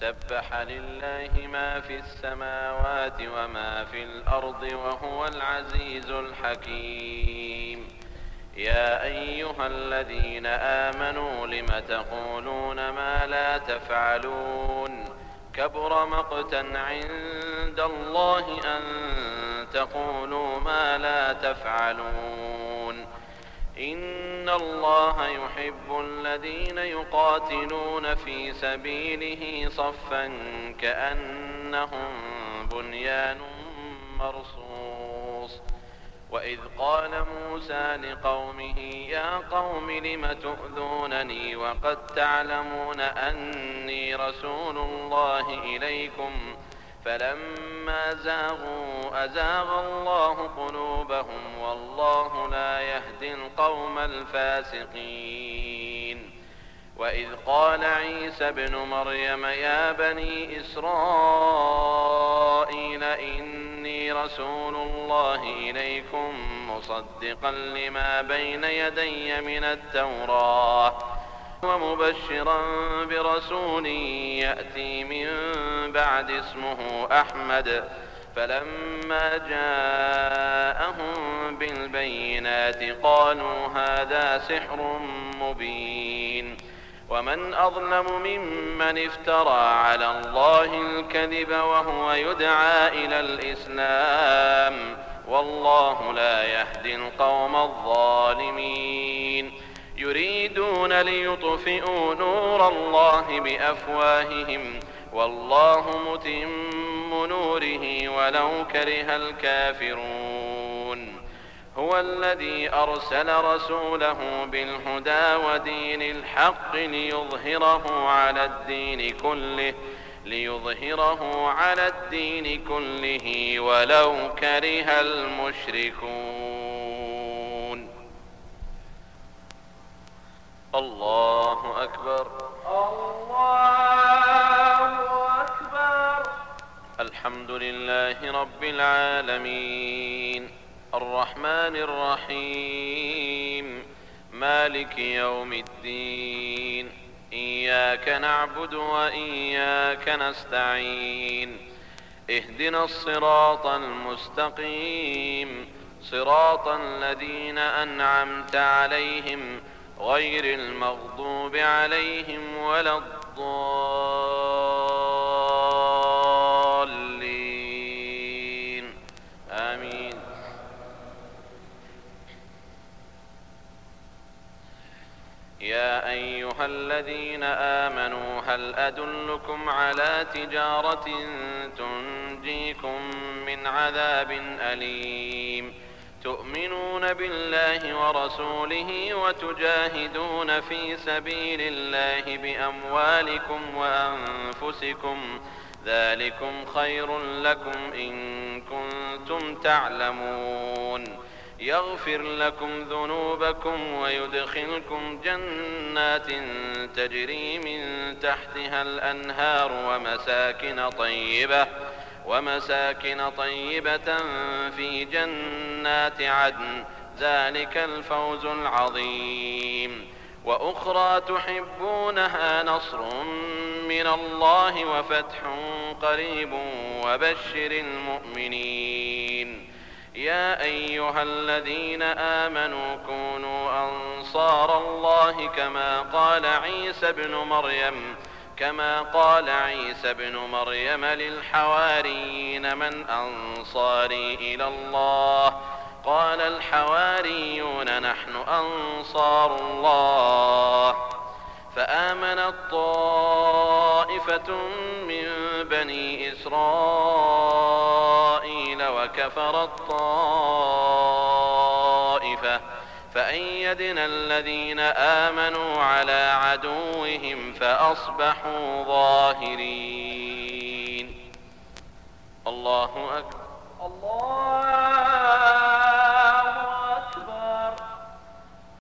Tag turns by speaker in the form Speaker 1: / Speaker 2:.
Speaker 1: سبح لله ما في السماوات وما في الأرض وهو العزيز الحكيم. يا أيها الذين آمنوا لم تقولون ما لا تفعلون كبر مقتا عند الله أن تقولوا ما لا تفعلون. إن الله يحب الذين يقاتلون في سبيله صفا كأنهم بنيان مرصوص. وإذ قال موسى لقومه يا قوم لم تؤذونني وقد تعلمون أني رسول الله إليكم فلما زاغوا أزاغ الله قلوبهم والله لا يهدي القوم الفاسقين. وإذ قال عيسى ابن مريم يا بني إسرائيل إني رسول الله إليكم مصدقا لما بين يدي من التوراة ومبشرا برسول يأتي من بعد اسمه أحمد. فلما جاءهم بالبينات قالوا هذا سحر مبين. ومن أظلم ممن افترى على الله الكذب وهو يدعى إلى الإسلام والله لا يهدي القوم الظالمين. يريدون ليطفئوا نور الله بأفواههم والله متم نوره ولو كره الكافرون. هو الذي أرسل رسوله بالهدى ودين الحق ليظهره على الدين كله ولو كره المشركون. الله أكبر
Speaker 2: الله أكبر.
Speaker 1: الحمد لله رب العالمين الرحمن الرحيم مالك يوم الدين إياك نعبد وإياك نستعين اهدنا الصراط المستقيم صراط الذين أنعمت عليهم غير المغضوب عليهم ولا الضالين آمين. يا أيها الذين آمنوا هل أدلكم على تجارة تنجيكم من عذاب أليم تؤمنون بالله ورسوله وتجاهدون في سبيل الله بأموالكم وأنفسكم ذلكم خير لكم إن كنتم تعلمون. يغفر لكم ذنوبكم ويدخلكم جنات تجري من تحتها الأنهار ومساكن طيبة في جنات عدن ذلك الفوز العظيم. وأخرى تحبونها نصر من الله وفتح قريب وبشر المؤمنين. يا أيها الذين آمنوا كونوا أنصار الله كما قال عيسى ابن مريم للحواريين من أنصاري إلى الله قال الحواريون نحن أنصار الله. فآمنت طائفة من بني إسرائيل وكفرت طائفة فأيدنا الذين آمنوا على عدوهم فأصبحوا ظاهرين. الله أكبر.
Speaker 2: الله